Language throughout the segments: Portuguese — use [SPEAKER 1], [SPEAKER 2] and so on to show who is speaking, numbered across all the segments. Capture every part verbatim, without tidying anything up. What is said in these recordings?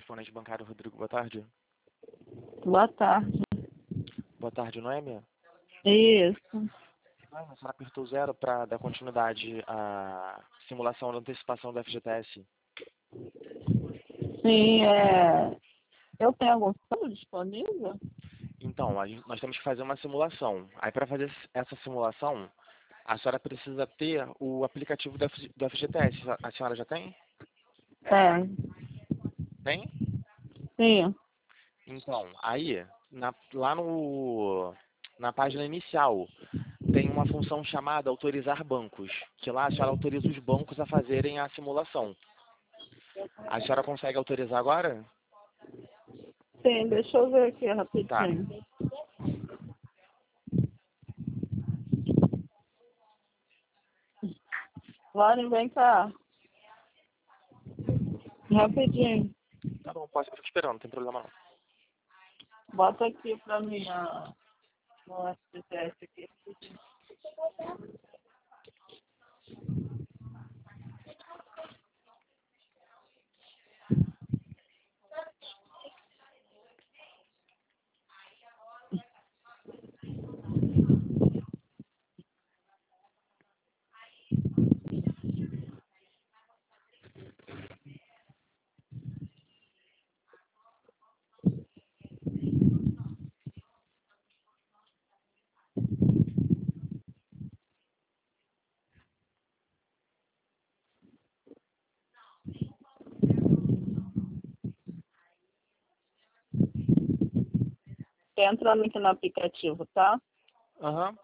[SPEAKER 1] correspondente bancário Rodrigo, boa tarde.
[SPEAKER 2] Boa tarde.
[SPEAKER 1] Boa tarde, Noêmia.
[SPEAKER 2] Isso.
[SPEAKER 1] Ah, a senhora apertou zero para dar continuidade à simulação da antecipação do F G T S.
[SPEAKER 2] Sim, é... eu tenho algum fundo disponível?
[SPEAKER 1] Então, a gente- nós temos que fazer uma simulação. Aí, para fazer essa simulação, a senhora precisa ter o aplicativo do F- do F G T S. A senhora já tem?
[SPEAKER 2] Tem.
[SPEAKER 1] Tem?
[SPEAKER 2] Sim.
[SPEAKER 1] Então, aí, na- lá no, na página inicial, tem uma função chamada autorizar bancos, que lá a senhora autoriza os bancos a fazerem a simulação. A senhora consegue autorizar agora?
[SPEAKER 2] Sim, deixa eu ver aqui
[SPEAKER 1] Tá.
[SPEAKER 2] rapidinho. Lauren, vem cá. Rapidinho.
[SPEAKER 1] Tá bom, posso, eu fico esperando, não tem problema não.
[SPEAKER 2] Bota aqui pra mim a... no F G T S aqui. Tá entrando aqui no aplicativo, tá?
[SPEAKER 1] Aham.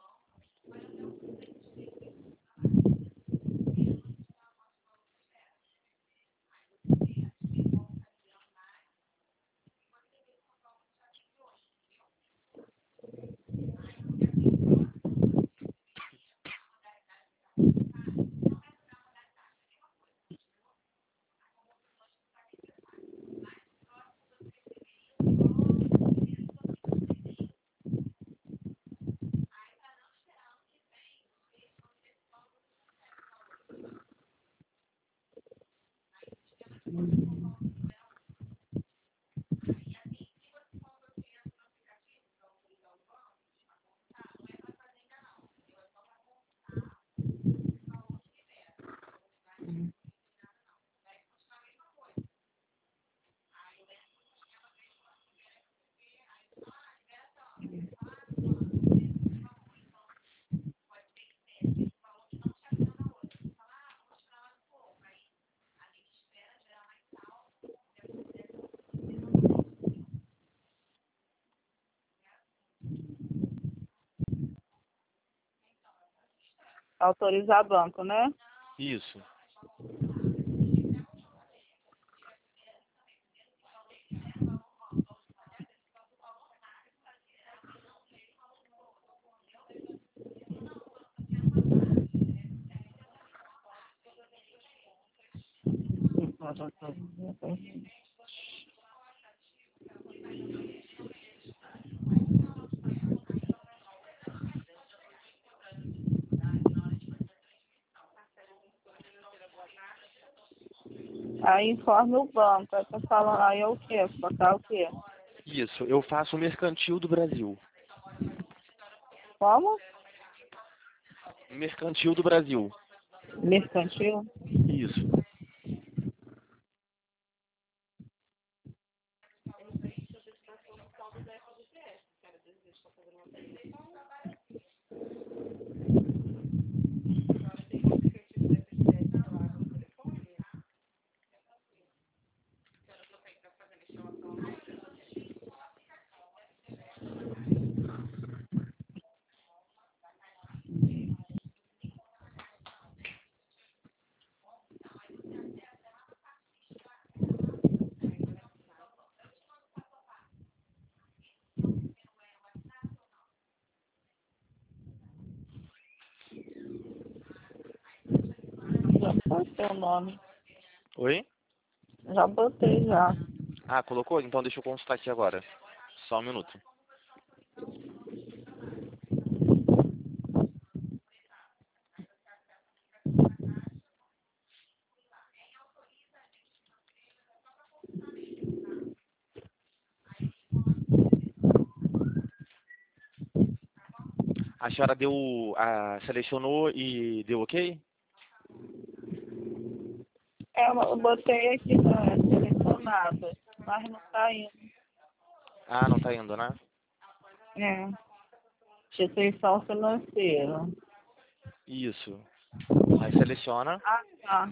[SPEAKER 2] Autorizar banco, né?
[SPEAKER 1] Isso.
[SPEAKER 2] Aí informe o banco. Aí tá falando, aí é o quê? Botar o quê?
[SPEAKER 1] Isso, eu faço o mercantil do Brasil.
[SPEAKER 2] Como?
[SPEAKER 1] Mercantil do Brasil.
[SPEAKER 2] Mercantil?
[SPEAKER 1] Isso.
[SPEAKER 2] Já botei o nome.
[SPEAKER 1] Oi?
[SPEAKER 2] Já botei já.
[SPEAKER 1] Ah, colocou? Então deixa eu consultar aqui agora. Só um minuto. A senhora deu, a, selecionou e deu ok?
[SPEAKER 2] É, eu botei aqui na selecionada, mas não tá indo.
[SPEAKER 1] Ah, não tá indo, né?
[SPEAKER 2] É. Instituição financeira.
[SPEAKER 1] Isso. Aí seleciona.
[SPEAKER 2] Ah, tá.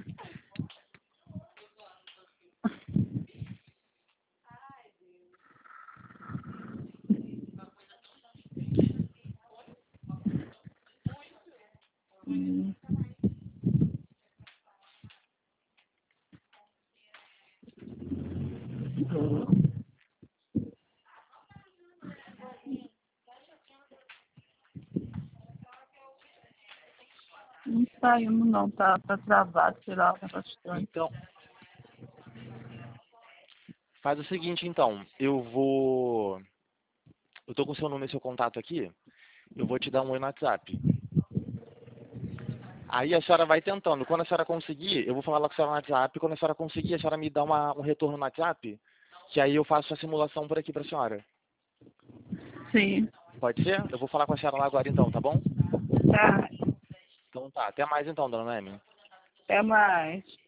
[SPEAKER 2] Hum. Não tá indo não, tá, tá travado, tirar bastante.
[SPEAKER 1] Então, faz o seguinte então, eu vou... Eu tô com o seu número e seu contato aqui, eu vou te dar um oi no WhatsApp. Aí a senhora vai tentando. Quando a senhora conseguir, eu vou falar lá com a senhora no WhatsApp. Quando a senhora conseguir, a senhora me dá uma, um retorno no WhatsApp, que aí eu faço a simulação por aqui pra senhora.
[SPEAKER 2] Sim.
[SPEAKER 1] Pode ser? Eu vou falar com a senhora lá agora então, tá bom?
[SPEAKER 2] Tá.
[SPEAKER 1] Então tá, até mais então, dona Noemi.
[SPEAKER 2] Até mais.